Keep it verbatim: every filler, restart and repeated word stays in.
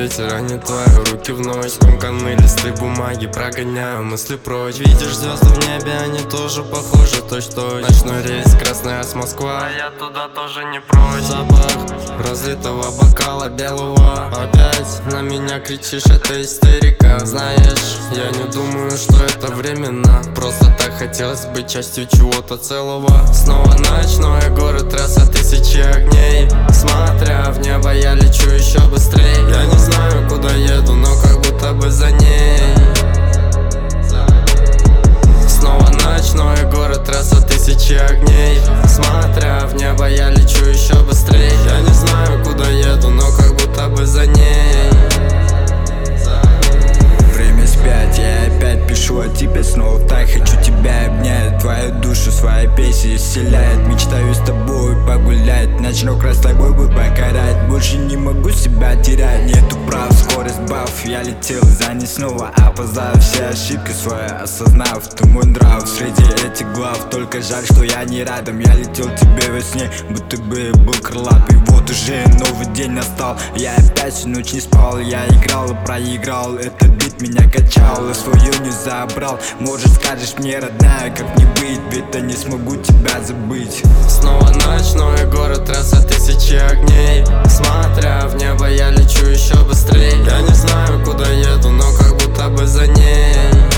ветер, а не твои руки в ночь. Скомканные листы бумаги, прогоняю мысли прочь. Видишь звезды в небе, они тоже похожи точь-в-точь. Ночной рейс, Красная с Москва, а я туда тоже не прочь. Запах разлитого бокала белого. Опять на меня кричишь, это истерика. Знаешь, я не думаю, что это временно. Просто так хотелось быть частью чего-то целого. Снова ночной город, трасса тысячи огней. Смотря в небо, я лечу еще быстрее. Я не знаю, куда еду, но как будто бы за ней. Снова ночной город, трасса тысячи огней. Смотря в небо, я лечу еще быстрее. Я не знаю, куда еду, но как будто бы за ней. Время спять, я опять пишу о тебе снова. Так хочу тебя обнять, твою душу своей песней исцеляет. Мечтаю с тобой погулять, ночной край с тобой бы покорять. Больше не могу себя терять, нету прав, скорость баф. Я летел за ней снова, опоздав все ошибки свои, осознав, ты мой нрав среди этих глав. Только жаль, что я не рядом, я летел тебе во сне, будто бы был крылатый. Вот уже новый день настал, я опять всю ночь не спал. Я играл и проиграл, этот бит меня качал и свою не забрал. Может скажешь мне, родная, как не быть, ведь я не смогу тебя забыть. Снова ночной город, трасса тысячи огней. Смотря в небо, я лечу еще быстрее. Я не знаю, куда еду, но как будто бы за ней.